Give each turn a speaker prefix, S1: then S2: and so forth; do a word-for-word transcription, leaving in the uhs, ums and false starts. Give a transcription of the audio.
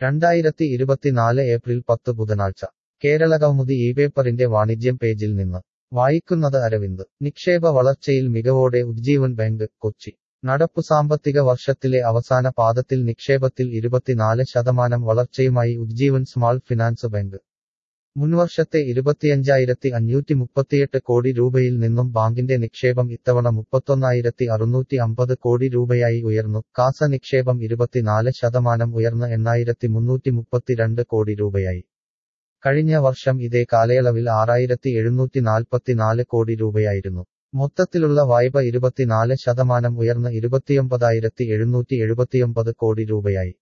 S1: രണ്ടായിരത്തി ഇരുപത്തിനാല് ഏപ്രിൽ പത്ത് ബുധനാഴ്ച കേരളകൗമുദി ഇപേപ്പറിന്റെ വാണിജ്യം പേജിൽ നിന്ന് വായിക്കുന്നത് അരവിന്ദ്. നിക്ഷേപ വളർച്ചയിൽ മികവോടെ ഉജ്ജീവൻ ബാങ്ക്, കൊച്ചി. നടപ്പു സാമ്പത്തിക വർഷത്തിലെ അവസാന പാദത്തിൽ നിക്ഷേപത്തിൽ ഇരുപത്തിനാല് ശതമാനം വളർച്ചയുമായി ഉജ്ജീവൻ സ്മാൾ ഫിനാൻസ് ബാങ്ക്. മുൻവർഷത്തെ ഇരുപത്തിയഞ്ചായിരത്തി അഞ്ഞൂറ്റി മുപ്പത്തിയെട്ട് കോടി രൂപയിൽ നിന്നും ബാങ്കിന്റെ നിക്ഷേപം ഇത്തവണ മുപ്പത്തൊന്നായിരത്തി അറുന്നൂറ്റി അമ്പത് കോടി രൂപയായി ഉയർന്നു. കാസ നിക്ഷേപം ഇരുപത്തിനാല് ശതമാനം ഉയർന്ന് എണ്ണായിരത്തി മുന്നൂറ്റി മുപ്പത്തിരണ്ട് കോടി രൂപയായി. കഴിഞ്ഞ വർഷം ഇതേ കാലയളവിൽ ആറായിരത്തി എഴുന്നൂറ്റി നാൽപ്പത്തിനാല് കോടി രൂപയായിരുന്നു. മൊത്തത്തിലുള്ള വായ്പ ഇരുപത്തിനാല് ശതമാനം ഉയർന്ന് ഇരുപത്തിയൊമ്പതായിരത്തി എഴുന്നൂറ്റി എഴുപത്തിയൊമ്പത് കോടി രൂപയായി.